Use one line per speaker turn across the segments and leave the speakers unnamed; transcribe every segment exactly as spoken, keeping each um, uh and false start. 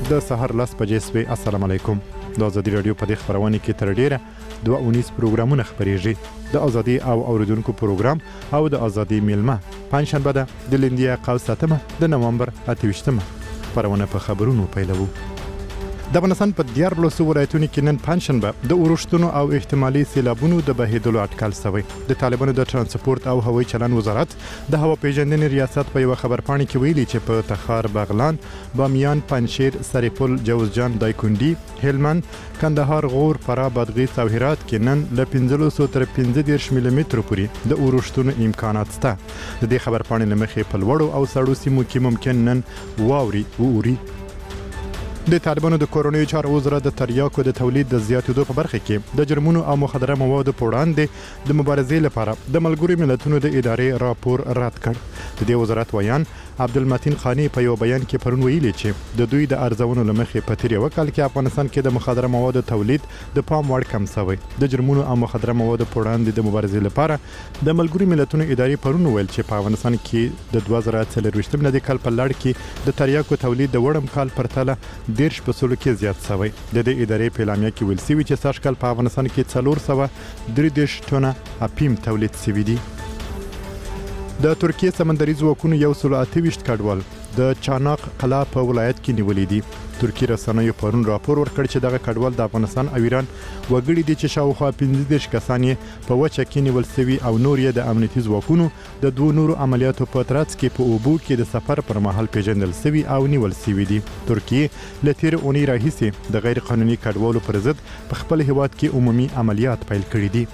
د سهار لاس بجې سوي. السلام علیکم. د ازادي رادیو په دې خبرونه کې تر ډیره دوه اونیس پروګرامونه خبرېږي. د ازادي او اوریدونکو پروګرام او د ازادي میلمه پنځشنبه ده د لیندیا قوساتمه د نومبر اتهشتمه خبرونه په خبرونو پیلوو. د افغانستان په دیارلسو ولایتونو کې نن پنځشنبه د اورښتونو او احتمالي سیلابونو د بهیدلو اټکل شوی. د طالبانو د ترانسپورت او هوایي چلند وزارت د هوا پیژندنې ریاست په یو خبرپاڼه کې ویلي چې په تخار، بغلان، بامیان، پنجشیر، سرپل، جوزجان، دایکنډي، هلمند، کندهار، غور، فراه، بادغیس او هرات کې نن له پنځلسو تر پنځه دېرش ملي مترو پورې د اورښتونو امکانات شته. د دې خبرپاڼې له مخې په لوړو او سړو سیمو کې ممکن نن واوري ووري. د طالبانو د کورونی چارو وزارت د تریاکو د تولید د زیاتېدو په برخه کې د جرمونو او مخدره موادو په وړاندې د مبارزې لپاره د ملګرو ملتونو د ادارې راپور رد کړ. د دې وزارت ویان عبدالمتین خانی په یو بیان کې پرون ویلي چې د دوی د ارزونو لمخې په تیر یو کال کې افغانستان کې د مخدره موادو تولید د پام وړ کم شوی. د جرمونو او مخدره موادو په وړاندې د مبارزې لپاره د ملګرو ملتونو ادارې پرون ویل چې په افغانستان کې د دوه زره څلرویشتم میلادي کال په لړ کې د تریاکو تولید د وړم کال پرتله دیرش په سلو کې زیات شوی. د دې ادارې په اعلامیه کې ویل شوی چې سږ کال په افغانستان کې څلور سوه درې دېرش ټنه اپیم تولید شوی دی. د ترکیه سمندري ځواکونو یو سل اته ویشت کډوال د چاناق قلعه په ولایت کې نیولې دي. ترکیه رسنیو پرون راپور ورکړ چې دغه کډوال د افغانستان او ایران وګړي دي چې شاوخوا پنځه دېرش کسان یې په وچه کې نیول شوي او نور یې د امنیتي ځواکونو د دوه نورو عملیاتو په ترڅ کې په اوبو کې د سفر پر مهال پیژندل شوي او نیول شوي دي. ترکیه له تیر اونۍ راهیسې د غیر قانوني کډوالو پر ضد په خپل هیواد کې عمومي عملیات پیل کړي دي.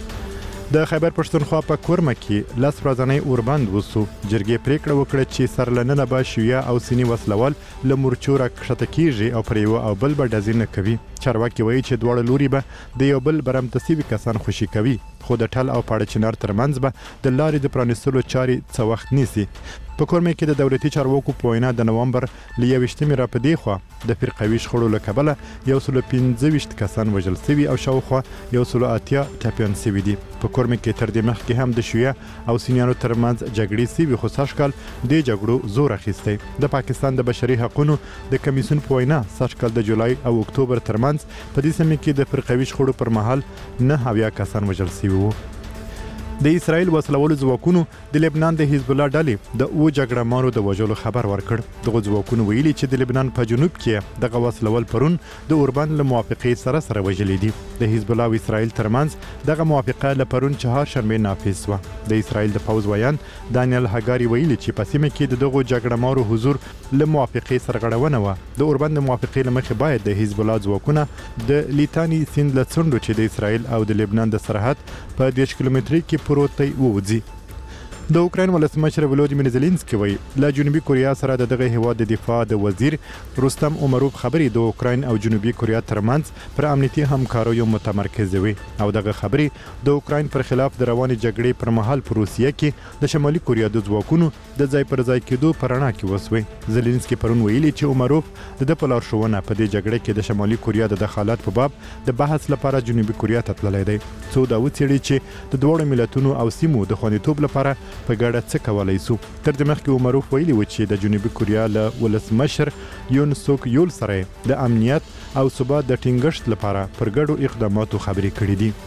د خیبر پښتونخوا په کورمه کې لاس ورځنی اوربند وسو. جرګې پریکړه وکړه چې سرلننه به شیعه او سنی وسلوال له مورچو راکښته کیږي او پر یو او بل به ډزې نه کوي. چارواکي وایي چې دواړه لوري به د یو بل برمته شوي کسان خوشي کوي، خو د ټل او پاړه چنار ترمنځ به د لارې د پرانیستلو چارې څه وخت نیسي. په کورمه کې د دولتي چارواکو په وینا د نومبر له یویشتمې را په دې خوا د فرقوي شخړو له کبله یو سل پنځه ویشت کسان وژل شوي او شاوخوا یو سل اتیا ټپیان شوي دي. په کورمه کې تر دې مخکې هم د شیعه او سنیانو ترمنځ جګړې شوي، خو سږ کال دې جګړو زور اخیستی. د پاکستان د بشري حقونو د کمیسیون په وینا سږ کال د جولای او اکتوبر ترمنځ په دې سیمه کې د فرقوي شخړو پر مهال نه اویا کسان وژل شوي وو. د اسرائیل وسلوالو ځواکونو د لبنان د حزب الله ډلې د او جګړه مارو د وژلو خبر ورکړ. دغه ځواکونو ویلي چې د لبنان په جنوب کې دغه وسلوال پرون د اوربند له موافقې سره سره وژلي دي. د حزب الله او اسرائیل ترمنځ دغه موافقه له پرون چهارشنبې نافذ شوه. د اسرائیل د پوځ ویان دانیل هاګاری ویلي چې په سیمه کې د دغه جګړه مارو حضور له موافقې سرغړونه وه. د اوربند د موافقې له مخې باید د حزب الله ځواکونه د لیتانی سیند له څنډو چې د اسرائیل او د لبنان د سرحد په دېرش کیلومتري کې پروت دی ووځي. د اوکراین ولسمشر ولودیمیر زيلنسکي وایي له جنوبي کوریا سره د دغه هیواد د دفاع د وزیر رستم عمروف خبرې د اوکراین او جنوبي کوریا ترمنځ پر امنیتي همکاریو متمرکز وي او دغه خبرې د اوکراین پر خلاف د روانې جګړې پر مهال په روسیه کې د شمالي کوریا د ځواکونو د ځای پر ځای کېدو په رڼا کې وسوي. زيلنسکي پرون ویلي چې عمروف د د په لارښوونه په دې جګړه کې د شمالي کوریا د دخالت په باب د بحث لپاره جنوبي کوریا ته تللی دی، څو دا وڅېړي چې د دواړو ملتونو او سیمو د خوندیتوب لپاره په ګډه څه کولی سو. تر دې مخکې عمروف ویلي و چې د جنوبي کوریا له ولسمشر یون سوک یول سره د امنیت او ثبات د ټینګښت لپاره پر ګډو اقداماتو خبرې کړې دي.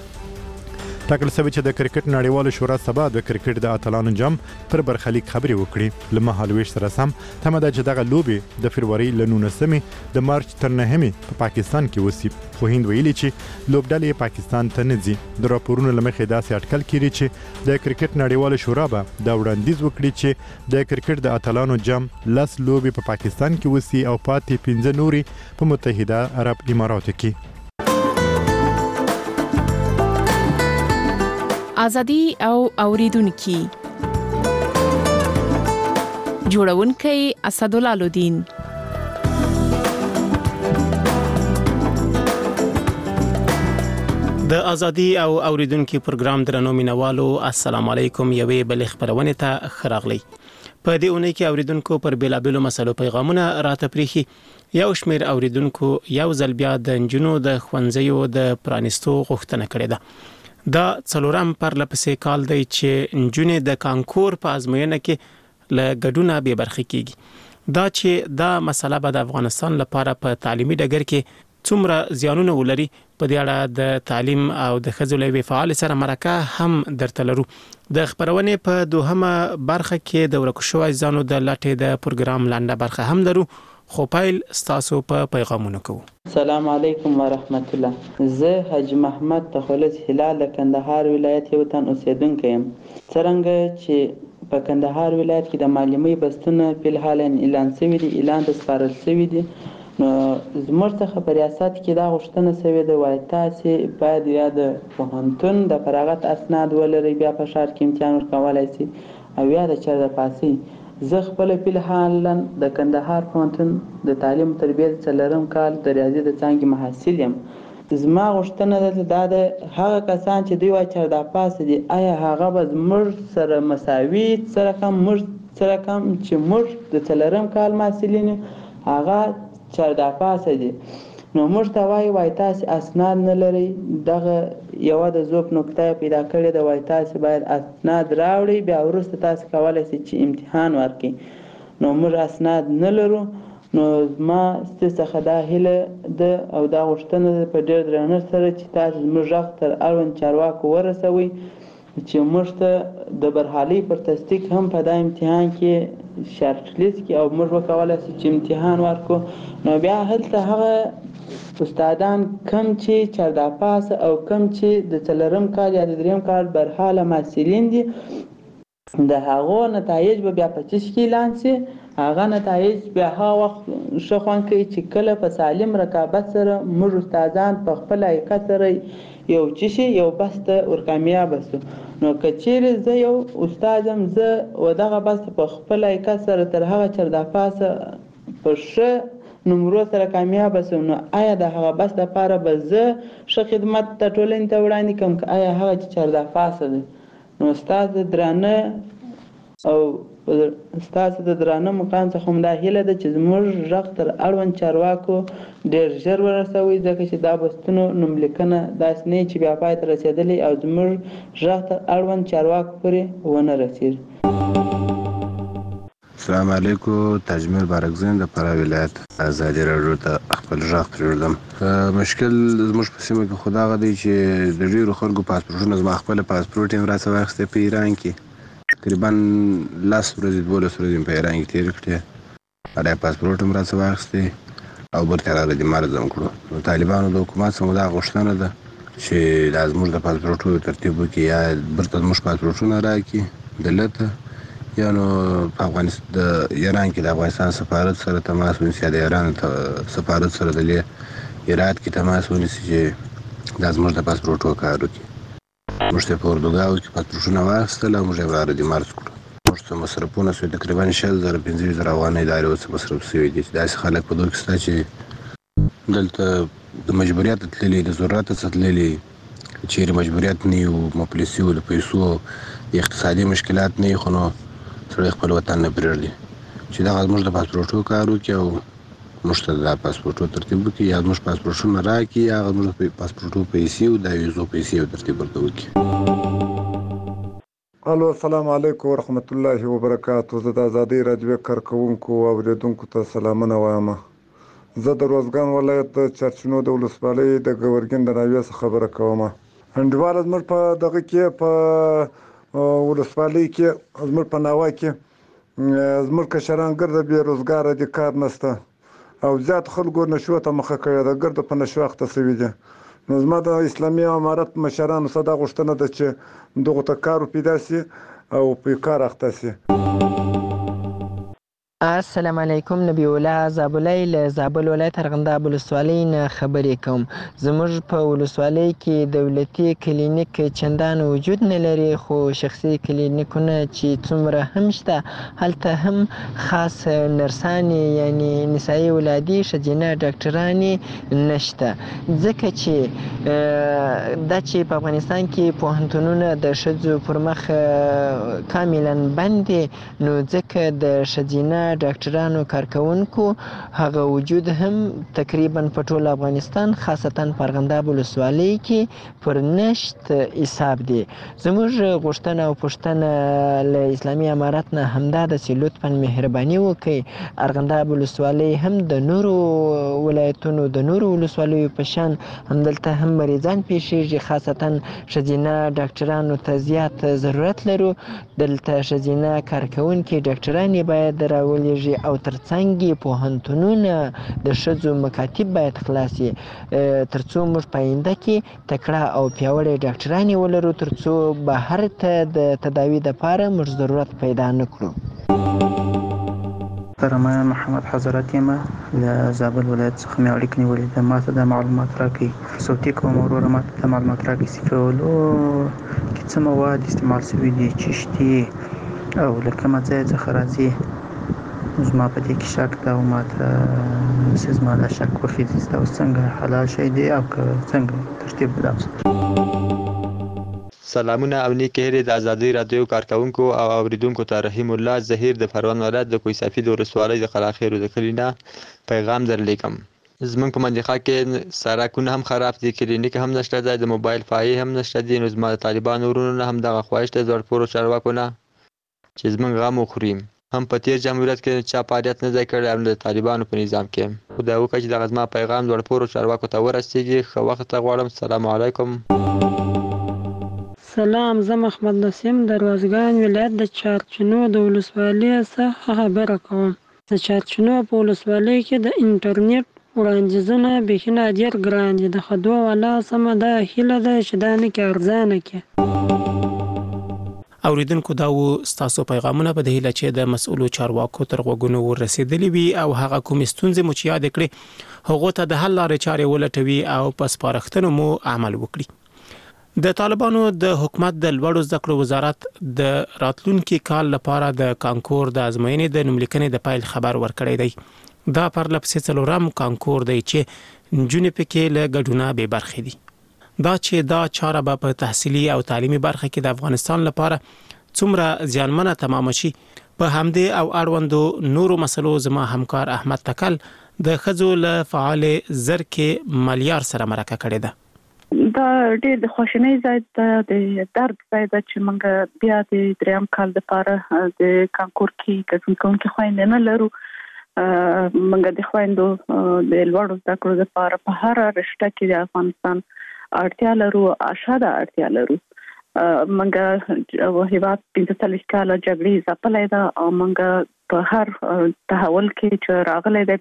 ټاکل شوی چې د کرکټ نړیواله شورا سبا د کرکټ د اتلانو جام پر برخلیک خبرې وکړي. له مهالویش سره سم تمه ده چې دغه لوبې د فروری له نولسمې د مارچ تر نهمې په پاکستان کې وسي، خو هند ویلي چې لوبډلې پاکستان ته نه ځي. د راپورونو له مخې داسې اټکل کیږي چې د کرکټ نړیواله شورا به دا وړاندیز وکړي چې د کرکټ د اتلانو جام لس لوبې په پاکستان کې وسي او پاتې پنځه نورې په متحده عرب اماراتو کې.
ازادي او اوریدونکو جوړونکي اسدالله لودین.
د ازادي او اوریدونکو پروګرام درنو مینوالو السلام علیکم. یوې بل خبرونه ته خراغلی. په دې اونۍ کې اوریدونکو پر بیلابیلو مسلو پیغامونه راته پریخي. یو شمیر اوریدونکو یو ځل بیا د انجونو د خوانځیو د پرانیستو غوښتنه کړې ده. دا څلورم پرلپسې کال دی چې انجونې د کانکور په ازموینه کې له ګډونه به برخه کیږي. دا چې دا مسله به د افغانستان لپاره په تعلیمي ډګر کې څومره زیانونه ولري په دې اړه د تعلیم او د ښځو له فعال سره مرکه هم درته لرو. د خبرونې په دوهمه برخه کې د ورکو شوی ځانو د لټې د پروګرام لاندې برخه هم لرو، خو پیل ستاسو په پیغامونو کوو.
السلام علیکم ورحمت الله. زه حاجی محمد تخلص هلال د کندهار ولایت یو تن اوسیدونکی یم. څرنګه چې په کندهار ولایت کې د معلمۍ بستونه په الحال اعلان شوي دي، اعلان ته سپارل شوي دي، نو زموږ څخه په ریاست کې دا غوښتنه شوې ده وایي تاسې باید یا د پوهنتون د فراغت اسناد ولرئ، بیا په ښار کې امتحان ورکولی شي، او یا د چېرته پاسئ. زه خپله فلحالا د کندهار پوهنتون د تعلیم و تربیت څلورم کال د ریاضي د څانګې محصل یم. زما غوښتنه ده دا د هغه کسان چې دوی وایي چېرته پاسه دي، آیا هغه به زموږ سره مساوي څه رقم موږ څه رقم چې موږ د څلورم کال محصلین هغه چردا پاسه دي، نو موږ ته وایي وایي تاسې اسناد نه لرئ. دغه یوه د ذوب نکته پیدا کړې ده، وایي تاسې باید اسناد راوړئ، بیا وروسته تاسې کولی شئ چې امتحان ورکړئ. نو موږ اسناد نه لرو، نو زما ستاسو څخه دا هیله ده او دا غوښتنه ده په ډېر درنښت سره چې تاسې زموږ غږ تر اړوند چارواکو ورسوئ چې موږ ته د برحالۍ پر تصدیق هم په دا امتحان کې شارټ لیست کې او موږ وکولی شو چې امتحان ورکړو. نو بیا هلته هغه استادان کم چې چردا پاس او کم چې د څلورم کال یا د دریم کال برحاله محصلین دي، د هغو نتایج به بیا په چش کې اعلان شي. هغه نتایج بیا هغه وخت ښه خوند کوي چې کله په سالم رقابت سره موږ استادان په خپل حقیقت سره یو چشي یو بس ته ورکامیابه شو. نو که چیرې زه یو استاد یم، زه و دغه بس په خپل حقیقت سره تر هغه چردا پاسه په ښه نمرو سره کامیابه شم، نو آیا د هغه بس دپاره به زه ښه خدمت د ټولنې ته وړاندې کړم که آیا هغه چې چردا پاسه دی؟ نو ستاسو درانه او ستاسو د درانه مقام څخه هم دا هیله ده چې زموږ غږ تر اړوند چارواکو ډېر ژر ورسوئ، ځکه چې دا بستونو نوملیکنه داسې نه چې بیا پای ته رسېدلی او زموږ غږ تر اړوند چارواکو پورې ونه رسېږي.
السلام علیکم. تاجمیر بارکزین د فراه ولایت ازادي راډیو ته خپل غږ پرېږدم. مشکل زموږ په سیمه کې خو دا هغه دی چې د ډېرو خلکو پاسپورټونه زما خپله پاسپورټ یې هم راڅه واخیستی په ایران کې، تقریبا لس ورځې دولس ورځې په ایران کې تېرې کړې، هغه پاسپورټ هم راڅه واخیستی او برته راغلی مرض هم کړو. نو طالبانو د حکومت څخه دا غوښتنه ده چې دا زموږ د پاسپورټونو ترتیب وکړي، یا برته زموږ پاسپورټونه راکړي دلته، یا نو په افغانستان د ایران کې د افغانستان سفارت سره تماس ونیسي، یا د ایران سفارت سره د هرات کې تماس ونیسي چې دا زموږ د پاسپورټو کار وکړي. موږ ته په اردوګاو کې پاسپورټونه واخیستل او موږ یې راردي مرز کړو. موږ ته مصرفونه شوي تقریبا شل زره پنځه ویشت زره افغانۍ دا اوس مصرف شوي دي. داسې خلک په دوی کې شته چې دلته د مجبوریت تللي، د ضرورت څخه تللي، چیرې مجبوریت نه وي او مفلسي وو، د پیسو اقتصادي مشکلات نه وي، خو نو سړی خپل وطن نه پرېږدي چې دغه زموږ د پاسپورټو کار وکړي او موږ ته د پاسپورټو ترتیب وکړي، یا زموږ پاسپورټونه راکړي، یا هغه زموږ د پاسپورټو پیسې او د ویزو پیسې او ترتیب ورته وکړي.
الو السلام علیکم ورحمت الله وبرکاتو. زه د ازادۍ راډیو کارکوونکو او اورېدونکو ته سلامونه وایم. زه د روزګان ولایت د چرچینو د ولسوالۍ د ګورګین د ناوې څخه خبره کوم. انډیواله زموږ په دغه کې په ولسوالۍ کې زموږ په ناوه کې زموږ کشران ګرده بې روزګاره دي، کار نشته او زیات خلکو نشو ته مخه کوي، د ګرده په نشو اخته شوي دي. نو زما د اسلامي امارت مشرانو څخه دا غوښتنه ده چې دغو ته کار پیدا شي او په کار اخته شي.
السلام علیکم. نبی الله زابلی له زابل ولایت ارغنداب ولسوالۍ نه خبرې کوم. زموږ په ولسوالۍ کې دولتي کلینیک چندان وجود نه لري، خو شخصي کلینیکونه چې څومره هم شته هلته هم خاص نرسانې یعنی نسایي ولادي ښځینه ډاکټرانې نشته، ځکه چې دا چې په افغانستان کې پوهنتونونه د ښځو پر مخ کاملا بند دي، نو ځکه د ښځینه ډاکټرانو کارکونکو هغه وجود هم تقریبا په ټول افغانستان خاصتا په ارغنداب ولسوالۍ کې پر نشت حساب دی. زموږ غوښتنه او پوښتنه له اسلامي امارت نه همدا ده چې لطفا مهرباني وکړئ ارغنداب ولسوالۍ هم د نورو ولایتونو د نورو ولسوالیو په شان همدلته هم مریضان پیښیږي، خاصتا ښځینه ډاکټرانو ته زیات ضرورت لرو. دلته ښځینه کارکوونکي ډاکټرانې باید راولېږي او ترڅنګ یې پوهنتونونه د ښځو مکاتب باید خلاص شي ترڅو موږ په آینده کې تکړه او پیاوړې ډاکټرانې ولرو، ترڅو بهر ته د تداوي دپاره موږ ضرورت پیدا نه کړو.
محترمه محمد حضرت یم له زابل ولایت څخه مې اړیکه نیولې ده. ما ته د معلومات راکړئ، صوتي کوم وروره ما ته د معلومات راکړئ چې په ولو کې څه مواد استعمال شوي دي، چشتي او له کومه ځای څخه راځي. زما په دې کې شک ده او ما ته چې زما دا شک وخېږي دا اوس څنګه حلال شی دی او که څنګه ترتیب بدل.
سلامونه او نیک هیلې د ازادۍ رادیو کارکونکو او اوریدونکو ته. رحیم الله زهیر د پروان ولایت د کوه سفید ولسوالۍ د قلاخیرو د کلي نه پیغام درلیکم. زمونږ په منطقه کې سړکونه هم خراب دي، کلینیک هم نشته دی، د موبایل پایې هم نشته دي. نو زما د طالبانو ورونو نه هم دغه خواهش دی زړپورو چارواکو نه چې زمونږ غم وخوریم. هم په تیر جمهوریت کې چا فعالیت نه دی کړی او د طالبانو په نظام کې. خدای وکړي چې دغه زما پیغام زړپورو چارواکو ته ورسیږي. ښه وخت ته غواړم. السلام علیکم.
سلام، زه محمد نسیم د روزګان ولایت د چارچینو د ولسوالۍ څخه خبره کوم. د چارچینو په ولسوالۍ کې د انټرنیټ وړاندیزونه بیخي ډېر ګران دي. د خدو والا سمه دا هیله ده چې دا نه کې ارزانه کې.
اوریدونکو دا و ستاسو پیغامونه په دې هیله چې د مسؤلو چارواکو تر غوږونو ورسېدلي وي او هغه کوم ستونزې مو چې یاد کړې هغو ته د حل لارې چارې ولټوي او په سپارښتنو مو عمل وکړي. د طالبانو د حکومت د لوړو زده کړو وزارت د راتلونکي کال لپاره د کانکور د ازموینې د نوملیکنې د پیل خبر ورکړی دی. دا پرلپسې څلورم کانکور دی چې نجونې پکې له ګډونه بې برخې دي. دا چې دا چاره به په تحصیلي او تعلیمي برخه کې د افغانستان لپاره څومره زیانمنه تمام شي، په همدې او اړوندو نورو مسلو زما همکار احمد تکل د ښځو له فعال زرکې ملیار سره مرکه کړې ده.
دا ډېر د خوشنۍ ځای ده، د درد ځای ده چې موږ بیا د دریم کال لپاره د کانکور کې ګډون کوونکي خویندې نه لرو. موږ د خویندو د لوړو زده کړو لپاره په هره رشته کې د افغانستان اړتیا لرو، اشاده اړتیا لرو. موږ هیواد پنځه څلوېښت کاله جګړې ځپلی ده او موږ په هر تحول کې چې راغلی دی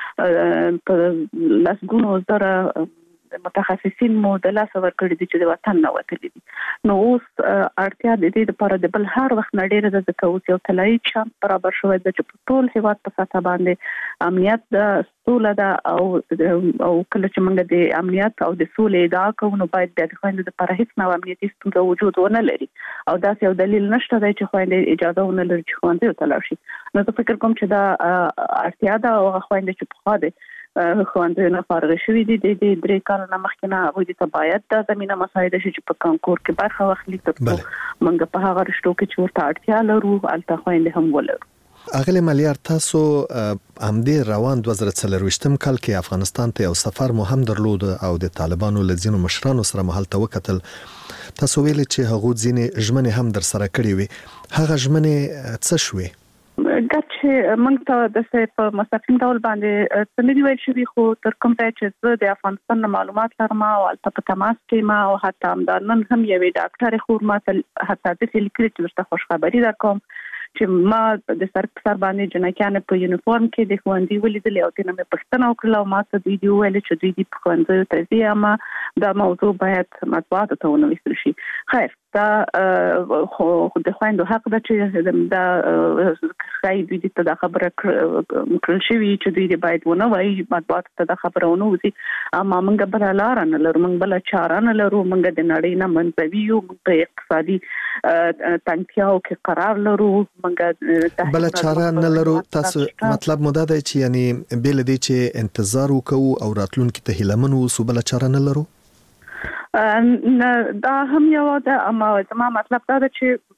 په لسګونو زره متخصصین مو د لاسه ورکړي دي چې د وطن نه وتلي دي. نو اوس اړتیا د دې لپاره د بل هر وخت نه ډېره ده، ځکه اوس یو طلایي چانس برابر شوی ده چې په ټول هیواد په سطحه باندې امنیت ده، سوله ده او او کله چې موږ د امنیت او د سولې ادعا کوو نو باید بیا د خویندو لپاره هیڅ نوع امنیتي ستونزه وجود ونه لري او داسې یو دلیل نشته دی چې خویندې اجازه ونه لري چې ښوونځیو ته لاړ شي. نو زه فکر کوم چې دا اړتیا ده او هغه خویندې چې پخوا دي ښوونځیو نه فارغ شوي دي د دې درې کاله نه مخکې نه هغوی ته باید دا زمینه مساعده شي چې په کانکور کې برخه واخلي ترڅو موږ په هغه رشتو کې چې ورته اړتیا لرو هلته خویندې هم ولرو.
اغلی ملیار، تاسو همدې روان دوه زره څلرویشتم کال کې افغانستان ته یو سفر مو هم درلود او د طالبانو له ځینو مشرانو سره مو هلته وکتل. تاسو ویلي چې هغوی ځینې ژمنې هم در سره کړې وي. هغه ژمنې څه شوې؟
دا چې موږ ته د په مستقیم ډول باندې څه نه دي ویل شوي، خو تر کوم ځای چې زه د افغانستان نه معلومات لرم او هلته په تماس کې یم او حتی همدا نن هم یوې ډاکټرې خور ما ته حتی داسې لیکلي چې درته خوشخبري درکوم چې ما د سر په سر باندې جنکیانې په یونیفورم کې د ښوونځي ولیدلې او ترې نه مې پوښتنه وکړله او ما ته دوی دي وویل چې دوی دې په ښوونځیو ته ځي اما دا موضوع باید مطبوعاتو ته ونه ویستل شي. خیر، دا خو د خویندو حق ده چې دا ښایي دوی دې ته دا خبره کړل شوي چې دوی دې باید ونه وایي، مطبوعاتو ته دا خبره ونه وځي. اما موږ بله لاره نه لرو، موږ بله چاره نه لرو، موږ د نړۍ نه منزوي یو، موږ په اقتصادي تنګتیاو کې قرار لرو،
بله چاره نه لرو. تاسو مطلب مو دا دی چې یعنی بې له دې چې انتظار وکړو او راتلونکي ته هیلهمن اوسو بله چاره نه لرو؟
دا هم یو ده، اما زما مطلب دا ده چې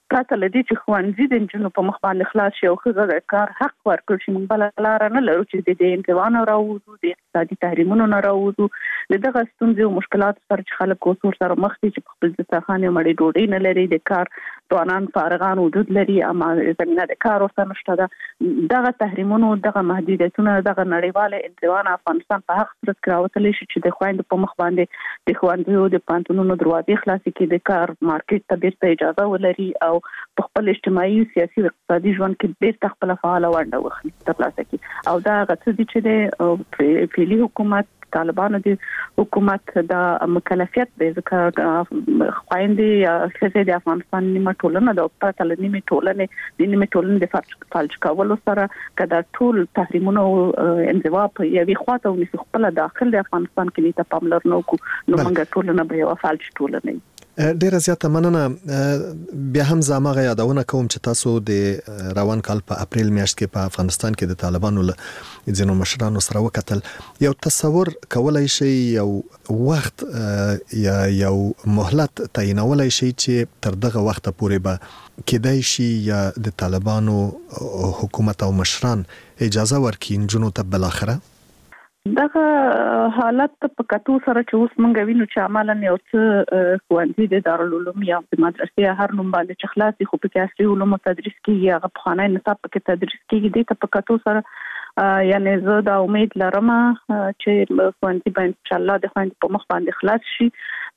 پرته لدی چې خوانځي د جنو په مخ باندې خلاص شي او خغه کار حق ورکړي چې موږ بل لار نه لرو چې د دې انتوان راوځو د اقتصادي تحریمونو نه راوځو دغه ستونزې او مشکلات سره چې خلک اوسور سره مخ دي چې خپل ځخانه مړې ډوډۍ نه لري د کار توانان فارغان وجود لري اما زمينه د کار ورته نشته ده دغه تحریمونو دغه محدودیتونه دغه نړیواله انتوان افغانستان په حق سره کراوتلی شي چې د خويند په مخ باندې د خوندو د پانتونونو دروازې خلاصې کې د کار مارکیټ ته بیرته اجازه ولري او په خپل اجتماعي سیاسي او اقتصادي ژوند کې بیرته خپل فعال ونډه واخلي ترلاسه کړي او دا غوښتل دي چې د فعلي حکومت طالبانو د حکومت د مکلفیت د ذکر خويندې یا ښځې د افغانستان نیمه ټولنه د پرته لنیمه ټولنه د نیمه ټولنه د فالج کولو سره کدا ټول تحریمونو انزوا په یوې خواته ونیسي خپل داخل د افغانستان کې ته پاملرنه وکړو نو موږ ټولنه به یو فالج ټولنه
ډیره زیاته مننه بیا هم زماغه یادونه کوم چې تاسو د روان کال په اپریل میاشت کې په افغانستان کې د طالبانو له ځینو مشرانو سره وکتل یو تصور کولای شي یو وخت یا یو مهلت تعینولای شي چې تر دغه وخت پورې به کېدای شي یا د طالبانو حکومت او مشران اجازه ورکړي جنو ته بل اخره
دغه حالت په کتو سره چې اوس مونږ وینو چې عملاً یو څه خوندې د دارالعلوم یا د مدرسې هر نوم باندې چې خلاصي خو په کې اصلي علوم تدریس کیږي هغه په خانه نصاب کې تدریس کیږي د په کتو سره یعنی زه دا امید لرم چې خوندې به ان شاء الله د خوندې په مخ باندې خلاص شي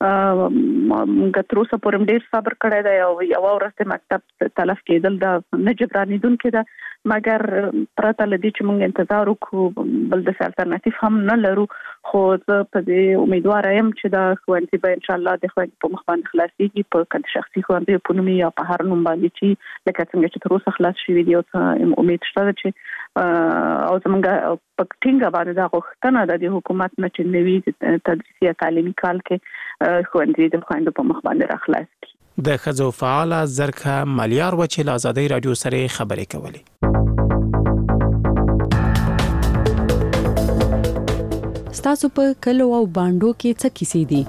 موږ تر اوسه پورې ډیر صبر کړی دی او یو ورځ مکتب تلف کېدل دا نه جبرانیدونکې ده مګر پرته لدی چې موږ انتظار وکړو بل د الټرناتیو هم نه لرو خو زه په دې امید یم چې دا خوندې به ان شاء الله د خوندې په مخ باندې خلاصيږي په کله شخصي خوندې په نوم یا په هر نوم باندې چې لکه څنګه چې تر اوسه خلاص شوی دی او امید شته چې او زمونږ په ټینګه باندې دا غوښتنه ده د حکومت نه چې نوي تدریسي تعلیمي کال کې خوندې د خوندې په مخ باندې راخلاص کړي
د خزو فعال زرکه ملیار و چې آزادۍ رادیو سره خبرې کولې
ستاسو په کلو او باندو کې څه کیسې دي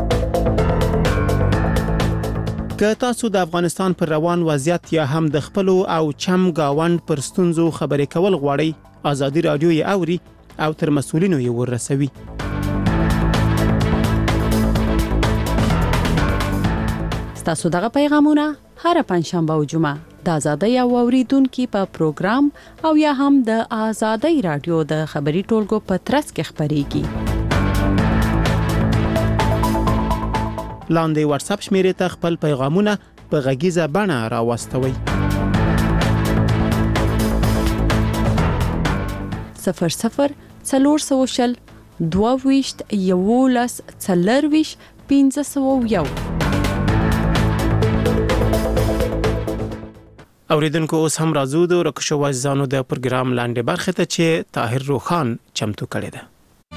که تاسو د افغانستان پر روان وضعیت یا هم د خپل او چم گاوند پر ستونزو خبرې کول غواړئ آزادۍ رادیو یې اوري او تر مسؤلینو یې ورسوي
تاسو دغه پیغامونه هر پنځشنبه او جمعه د آزادۍ او اوریدونکو په پروګرام او یا هم د آزادۍ رادیو د خبري ټولګو په ترڅ کې خبريږي
لاندې واتس اپ شمیرې ته خپل پیغامونه په غږیزه بڼه راوستوي
صفر صفر څلور سوشل دوه ویشت یولس څلور ویشت پنځه سوه یو
اوریدونکو اوس هم راځو د رکشو وزانو د پروګرام لاندې برخه ته چې طاهر روخان چمتو کړی دی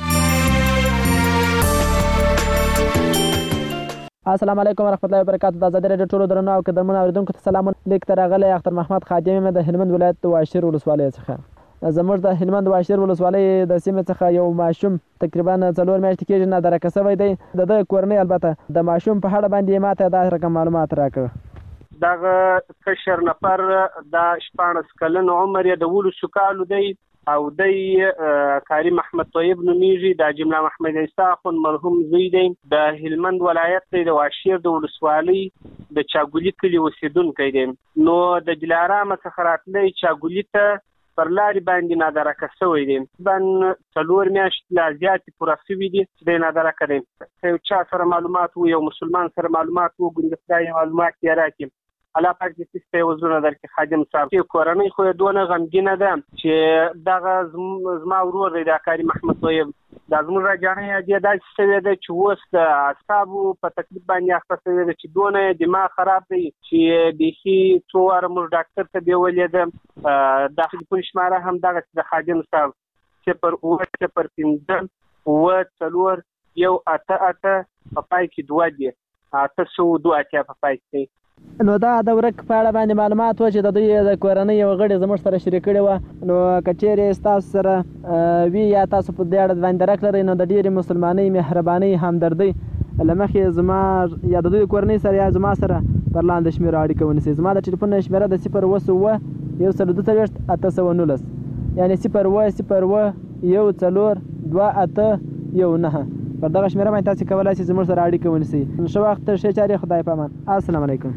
السلام علیکم ورحمت الله وبرکاتہ د آزادۍ رادیو ټولو درنو او قدرمنو اوریدونکو ته سلام لیک تر غلې اختر محمد خادم د هلمند ولایت د واشیر ولسوالۍ څخه زموږ د هلمند واشیر ولسوالۍ د سیمې څخه یو ماشوم تقریبا څلور میاشتې کېږي نه درکه شوی دی د کورنۍ البته د ماشوم په اړه باندې ماته دا رقم معلومات راکړه
دغه کشر نفر د شپاړس کلن عمر یې د ولسو کالو دی او د کریم احمد طیب نومیږي د جمله محمد عیسی خون مرحوم زوی دی د هلمند ولایت د واشیر د ولسوالۍ د چاګولی کلی اوسیدونکی دی نو د دلارام څخه راتلی چاګولی ته پر لارې باندې نادرکه شوی دی بن څلور میاشتې لا زیاتې پوره شوي دي چې دی نادرکه دی که یو چا سره معلومات و یو مسلمان سره معلومات وګوري د خدای معلومات یې راکړي الله پاک دې سپه وزونه درکې خادم صاحب چې کورنۍ خو دونه غمګینه ده چې دغه زما ورور دی د کریم احمد طیب د زموږ راجانې دې داسې شوی دی چې اوس د اعصابو په تکلیف باندې اخته شوی دی چې دونه دماغ خراب دی چې بیخي څو واره موږ ډاکټر ته بیولې ده د ټلیفون شماره هم دغه د خادم صاحب صفر اووه صفر پنځه اووه څلور یو اته اته په پای کې دوه دي اته سوه دوه اتیا په پای کې
نو دا د ورک په اړه باندې معلومات و چې د دوی د کورنۍ یو غړي زموږ سره شریک کړي و نو کچېرې تاسو سره وی یا تاسو په دې اړه باندې راکړئ نو د ډېرې مسلمانۍ مهرباني همدردي لمخې زما یا د دوی کورنۍ سره یا زما سره پر لاندې شمېرو اړیکه ونیسئ. زما د ټلیفون شمېره د صفر اوه سوه اوه یو سل دوه څلوېښت اته سوه نولس یعنې صفر اوه صفر اوه یو څلور دوه اته یو نهه. پر دغه شمېره باندې تاسې کولی شئ زموږ سره اړیکه ونیسئ. ښه وخت، ښې چارې، خدای په امان. السلام علیکم.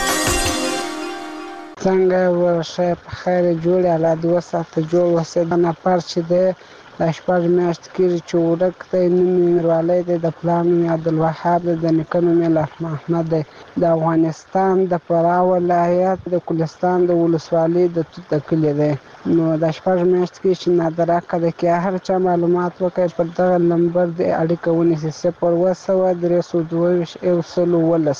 څنګه ورشه په خیر جوړې الله دې وساته جوړ اوسې. دا نفر چې دی دا شپږ میاشتې کېږي چې ورک دی. نوم یې میروالی دی، د پلار نوم یې عبدالوهاب دی، د نیکه نوم یې لاف محمد دی. د افغانستان د فراه ولایت د کلستان د ولسوالۍ د توت د کلي دی. نو دا شپږ میاشتې کېږي چې نادراکه دی. که هر چا معلومات وکړي پر دغه نمبر دې اړیکه ونیسي. صفر اوه سوه درې سوه دوه ویشت یو سل اوولس.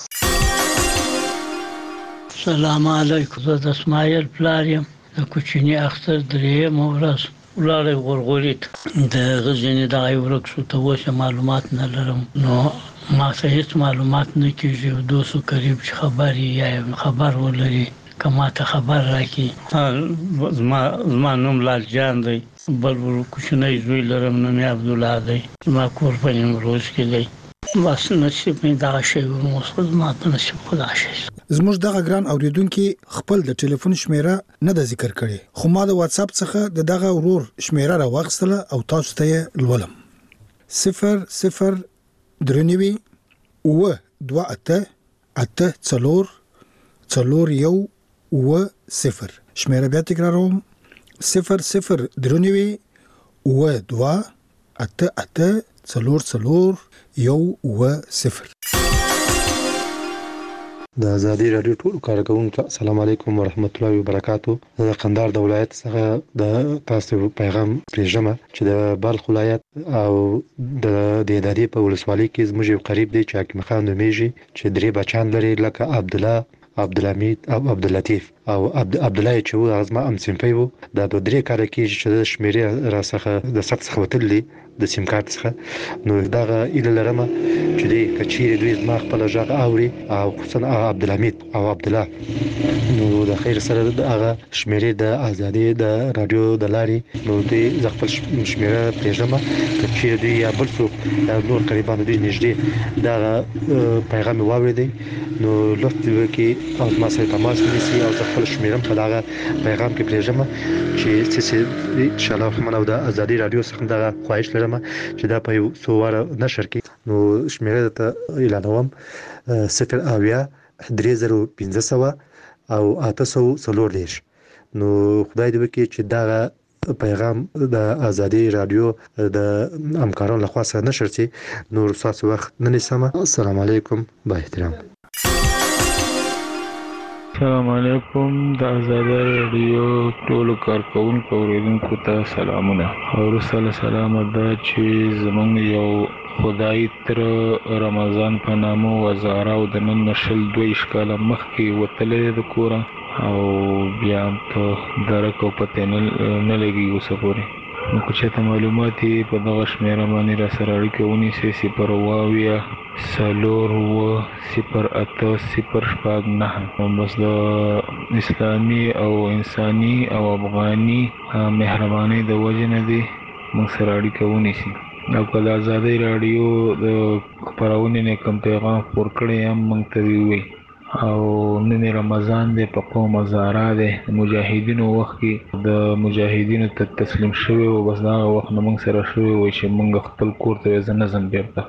سلام علیکم. زه د اسماعیل پلار یم. د کوچني اختر درېیمه ورځ ولاړی غورغوري ته د هغه ځینې دغه یې ورک شو. ته اوس معلومات نه لرم، نو ما ته هېڅ معلومات نه کېږي. دوستو قریب چې خبر یې یا خبر ولري که ما ته خبر راکړي. زما نوم لال جان دی. بل کوچنی زوی لرم، نوم یې عبدالله دی. زما کور په نیمروز کې دی. بس نصیب مې دغه شی ورموس، زما په نصیب خو دغه شی.
زموږ دغه ګران اوریدونکي خپل د ټلیفون شمیره نه د ذکر کړي، خو ما د واتس اپ څخه د دغه ورور شمیره راوغستله او تاسو ته یې لولم. صفر صفر درنوي اوه دوه اته اته څلور څلور یو اوه صفر. شمیره بیا تکراروم: صفر صفر درنوي اوه دوه اته اته څلور څلور یو اوه صفر.
د ازادي رادیو ټول کارکونکو السلام علیکم ورحمت الله وبرکاتو. د قندهار د ولایت څخه د تاسو پیغام پرېږم چې د بلخ ولایت او د دهدادي په ولسوالۍ کې زموږ یو قریب دی چې حکیم خان نومیږي، چې درې بچان لري، لکه عبدالله، عبدالحمید او عبداللطیف. او عبدالله چې و هغه زما همصنفی و. دا د درې کاله کېږي چې د شمېرې راڅخه د ثبت څخه وتلي د سیم کارت څخه. نو دغه ایله لرم چې دی که چیرې دوی زما خپل غږ اوري او خصوصا عبدالحمید او عبدالله، نو د خیر سره هغه شمېرې د ازادي د رادیو د لارې نو دوی زه خپل شمېره پرېږدم. که چیرې دوی یا بل څوک نور قریبان دوی نږدې دغه پیغام مې واورېدی نو لطف وکړي او زما سره تماس ونیسي او زه خپل شمېره په دغه پیغام کې پرېږدم چې څه انشاءالله الرحمن او د ازادي رادیو څخه دغه خواهش لرم چې دا په یو څو واره نشر کړي. نو شمېره ته اعلانوم: صفر اویا درې زره پنځه سوه او اته سوه څلور دېرش. نو خدای دې وکړي چې دغه پیغام د ازادي رادیو د همکارانو لخوا سره نشر شي. نور ستاسو وخت نه نیسم. السلام علیکم. با احترام.
السلام علیکم. د ازادي رادیو ټولو کارکونکو اوریدونکو ته سلامونه. وروسته له سلامه دا چې زمونږ یو خدای تر رمضان په نامه وزاره او د نن شل دویشت کاله مخکې وتلی د کوره او بیا په درک او پته نه لګي اوسه پورې. نو که چېرته معلومات یې په دغه شمېره باندې را سره اړیکه ونیسئ: صفر اوه اویا څلور اوه صفر اته صفر شپږ نهه. بس د اسلامي او انساني او افغاني مهربانۍ د وجې نه دی موږ سره اړیکه ونیسي. او که د ازادۍ راډیو د خپرونې نه کوم پیغام خپور کړی هم موږ ته ووایي. او نن رمضان دی، په قوم هزاره دی، مجاهدینو وخت کې د مجاهدینو ته تسلیم شوی و. بس دغه وخت نه موږ سره شوی و چې موږ خپل کور ته یې نه ځم بیرته.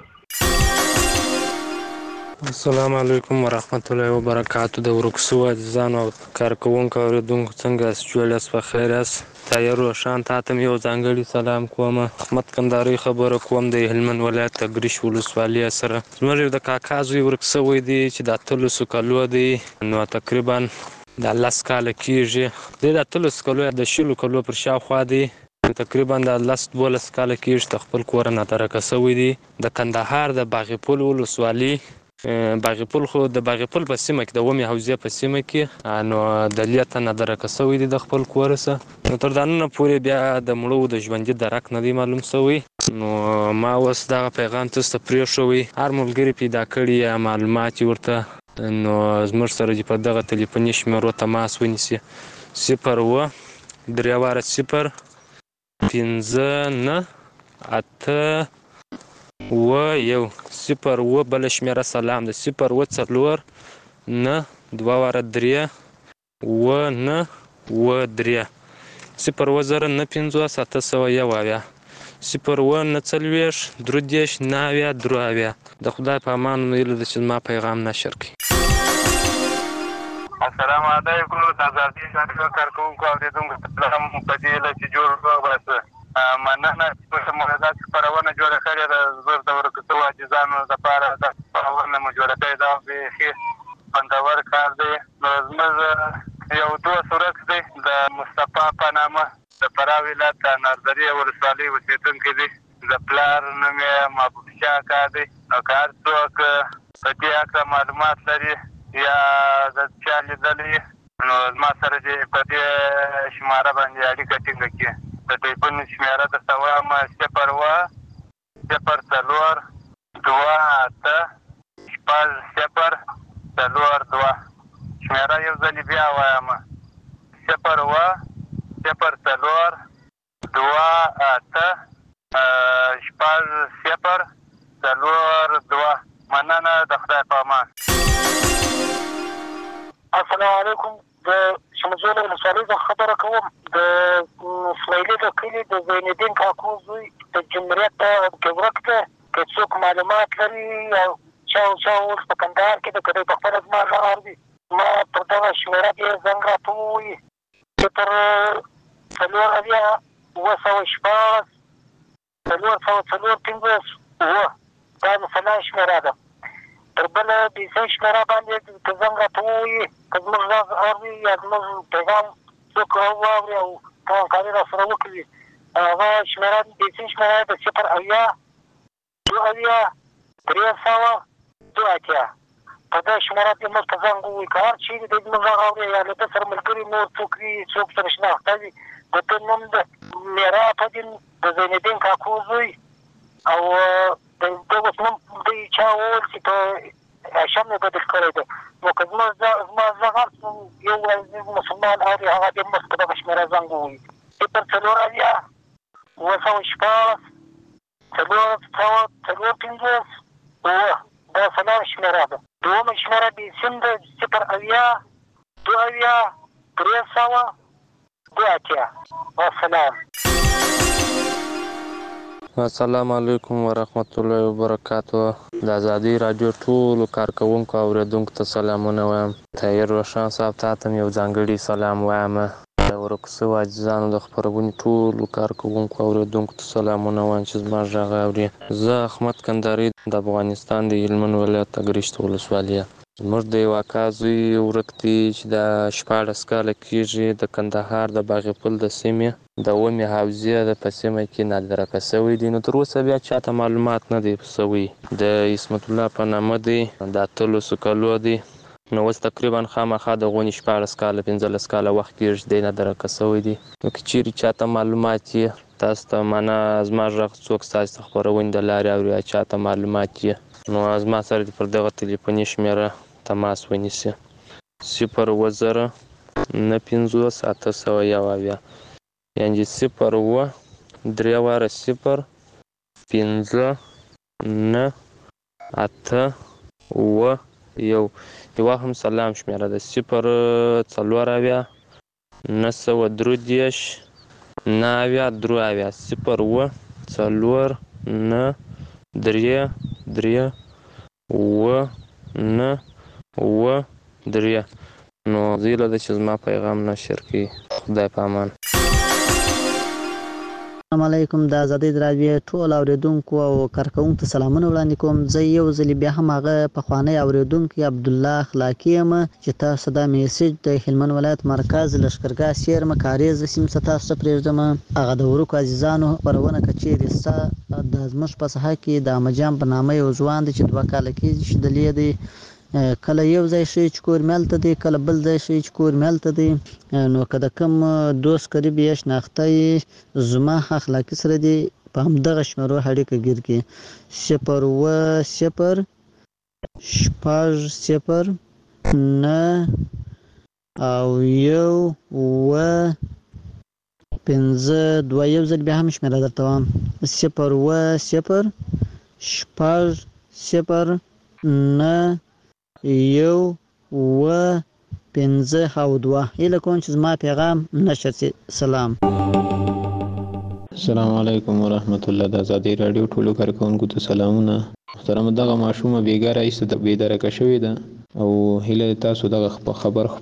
السلام علیکم ورحمت الله وبرکاتو. د ورک شوو عزیزانو او کارکوونکو اوریدونکو څنګه یاست؟ جوړ یاست؟ په خیر یاست؟ تایر روښان تا ته یو ځانګړی سلام کوم. احمد کندهاري خبره کوم د هلمند ولایت د ګریش ولسوالۍ سره. زموږ د کاکا زوی ورک شوی دی چې د اتلسو کالو دی. نو تقریبا د لس کاله کېږي. دی د اتلسو کالو د شلو کالو پر شاوخوا دی. تقریبا د لس دولس کاله کېږي چې خپل کور ناترکه شوی دی. د کندهار د باغپل ولسوالۍ باغپل خو د باغپل په سیمه کې د اومې حوزې په سیمه کې نو د لیته نه درکه شوی دی د خپل کور څخه. نو تر دا نن پورې بیا د مړو د ژوندي درک نه دی معلوم شوی. نو ما اوس دغه پیغام تاسو ته پرېښوی. هر ملګري پیدا کړي یا معلومات ورته نو زموږ سره په دغه تلیفوني شمېرو تماس ونیسي: صفر اوه درې واره صفر پنځه نه اته اوه یو صفر اوه. بله شمېره سلام ده: صفر اوه څلور نه دوه واره درې اوه نه اوه درې صفر اووه زره نه پنځوس اته سوه یو اویا صفر اووه نه څلوېښت درې دېرش نهه اویا درې اویا. د خدای په امان هیله ده چې زما پیغام نشر کړي.
السلام علیکم د ازادي راډیو کارکوونکو اورېدونکو سلام په دې هیله چې جوړ وباسه. مننه چې موږ دا خپرونه جوړه کړې ده. زه د ورکو عاجزانو لپاره دا خپرونه مو جوړه کړې ده. بیخي خوندور کار دی. نو زموږ یو دوست ورک دی د مصطفی په نامه د فراه ولایت د ناردرې ولسوالۍ اوسېدونکی دی. د پلار نوم یې محبوب شاه کاکا دی. نو که هر څوک په دې هکله معلومات لري یا د چا لیدلی نو زما سره دې په دې شماره باندې اړیکه ټینګه کړي. د ټلیفون شمېره درته وایم صفر اووه صفر څلور دوه اته شپږ صفر څلور دوه. شمېره یو ځلې بیا وایم صفر اووه صفر څلور دوه اته شپږ صفر څلور دوه. مننه د خدای په امان.
السلام علیکم. د شمجول ولسوالۍ څخه خبره کوم. د اسماعیلي د کلي د زینالدین کاکو زوی د جمهوریت کې ورک دی. که څوک معلومات لري او چا او چا اوس په کندهار کې د که دی په خپله زما غږ اوري ما پر دغه شمېره کې زنګ راته ووایي صفر څلور اویا اووه سوه شپاړس څلور سوه څلور پنځوس اووه. دا د سلا شمېره ده. تر بله بیسۍ شمېره باندې که زنګ راته ووایي که زموږ غږ اوري یا زموږ پیغام څوک واوري او همکاري راسره وکړي هغه شمېره بیسۍ شمېره د صفر اویا دوه اویا درې سوه دوه اتیا. په دې شمېره کې موږ ته زنګ ووایي. که هر چېرې دی زموږ غږ اوري یا له ده سره ملګري نور څوک وي څوک سره شناخته وي د ده نوم د میرا فدین د زینالدین کاکو زوی او د ده اوس نوم دوی چا وویل چې په هاشم یې بدل کړی دی. نو که زما زما غږ هر څوک یو عزیز مسلمان اوري هغه دې موږ ته دغه شمېره زنګ ووایي صفر څلور اویا اووه سوه شپاړس څلور سوه څلور پنځوس اووه. دا سلا شمېره ده. دویمه شمېره بیسیم ده صفر اویا دوه اویا درې سوه دوه اتیا. والسلام.
السلام علیکم ورحمت الله وبرکاتو. د ازادي راډیو ټولو کارکوونکو او اورېدونکو ته سلامونه وایم. طاهر روښان صاحب تا ته هم یو ځانګړي سلام وایم. د ورکو سوو عزیزانو د خپرونې ټولو کارکوونکو او اورېدونکو ته سلامونه وایم چې زما غږ اوري. زه احمد کندهاري د افغانستان د هلمند ولایت اګرشت ولسوالي. زموږ د یو اکا زوی ورک دی چې د شپاړس کاله کېږي د کندهار د باغ پل د سیمې د اومې حوزې د په سیمه کې نادرکه سوی دی. نو تر اوسه بیا چاته معلومات نه دی سوی. د عصمت الله په نامه دی. د اتلسو کالو دی. نو اوس تقریبا خامخا د غونې شپاړس کاله پنځلس کاله وخت کېږي دی نادرکه سوی دی. نو که چیرې چاته معلومات یې تاسو ته معنا زما غږ څوک ستاسو د خپرونې د لارې اوري یا چاته معلومات یې نو زما سره دې پر دغه تلیفوني شمېره تماس ونیسي صفر اووه زره نه پنځوس اته سوه یو اویا. یعنې صفر اووه درې واره صفر پنځه نه اته اووه یو. یوه هم سلام شمېره ده صفر څلور اویا نه سوه درې دېرش نهه اویا درې اویا. صفر اووه څلور نه درې درې اووه نه اووه درې. نو زه هیله ده چې زما پیغام نشر کړي. خدای په امان.
السلام علیکم. د ازادۍ راډیو ټول اوریدونکو او کارکوونکو ته سلامونه وړاندې کوم. زه یو ځل بیا هم هغه پخوانی اوریدونکی عبدالله اخلاقی یم چې تاسو دا میسج د هلمند ولایت مرکز لښکرګاه سیرمه کاریز سیمې څخه تاسو ته پرېږدم. هغه د ورکو عزیزانو خپرونه که چیرې ستا د زموږ په ساحه کې د احمدجان په نامه یو ځوان دی چې دوه کاله کېږي چې دلې دی. کله یو ځای شي چې کور مې هلته دی کله بل ځای شي چې کور مې هلته دی. نو که د کوم دوست قریب یا شناخته یې زما اخلاقي سره دی په همدغه شمېرو اړیکه ګیر کړي صفر اووه صفر شپږ صفر نه او یو اووه پنځه دوه. یو ځل بیا هم شمېره درته وایم صفر اووه صفر شپږ صفر نه یو و پنځه او دوه هیله کوم چې زما پیغام نشر شي. سلام.
السلام علیکم ورحمت الله. د ازادي رادیو ټولو کارکونکو ته سلامونه. محترم دغه ماشومه بیګاره ایسته د بیدارکه شوې ده او هیله تاسو دغه خبر